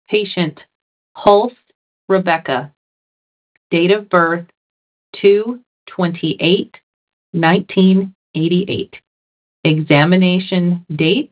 Patient Hulse Rebecca. Date of birth 2/28/1988. Examination date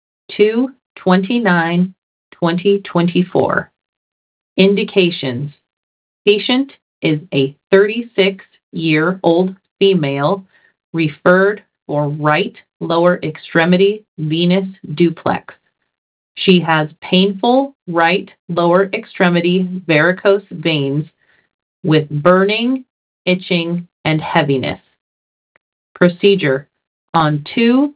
2/29/2024. Indications. Patient is a 36-year-old female referred for right lower extremity venous duplex. She has painful right lower extremity varicose veins with burning, itching, and heaviness. Procedure. On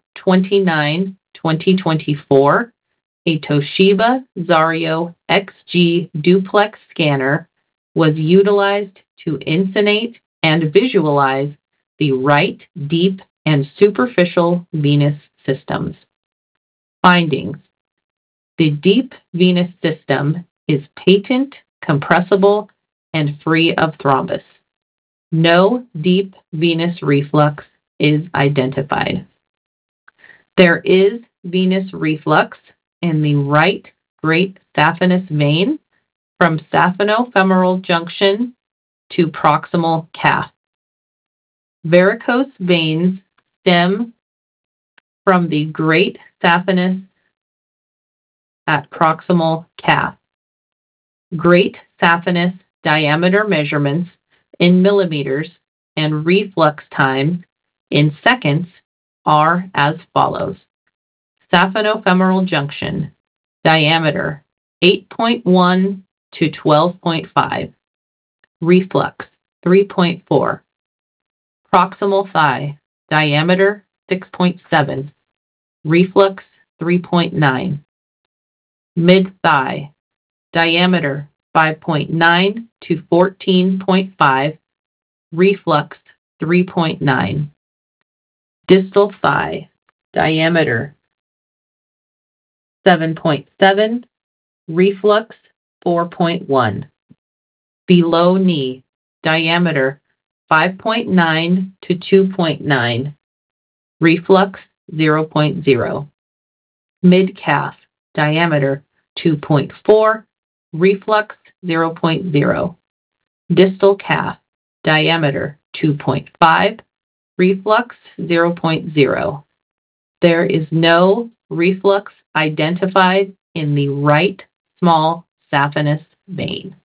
2/29/2024, a Toshiba Zario XG duplex scanner was utilized to insonate and visualize the right deep and superficial venous systems. Findings. The deep venous system is patent, compressible, and free of thrombus. No deep venous reflux is identified. There is venous reflux in the right great saphenous vein from saphenofemoral junction to proximal calf. Varicose veins stem from the great saphenous at proximal calf. Great saphenous diameter measurements in millimeters and reflux time in seconds are as follows. Saphenofemoral junction, diameter 8.1 to 12.5, reflux 3.4, proximal thigh, diameter 6.7, reflux 3.9, mid-thigh, diameter 5.9 to 14.5, reflux 3.9, distal thigh, diameter 7.7, reflux 4.1, below knee, diameter 5.9 to 2.9, reflux 0.0, mid-calf, diameter 2.4, reflux 0.0, distal calf, diameter 2.5, reflux 0.0. There is no reflux identified in the right small saphenous vein.